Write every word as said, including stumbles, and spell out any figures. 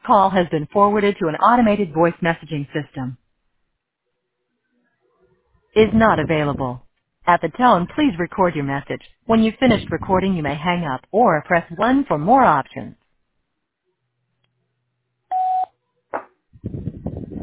Call has been forwarded to an automated voice messaging system. Is not available. At the tone, please record your message. When you've finished recording, you may hang up or press one for more options.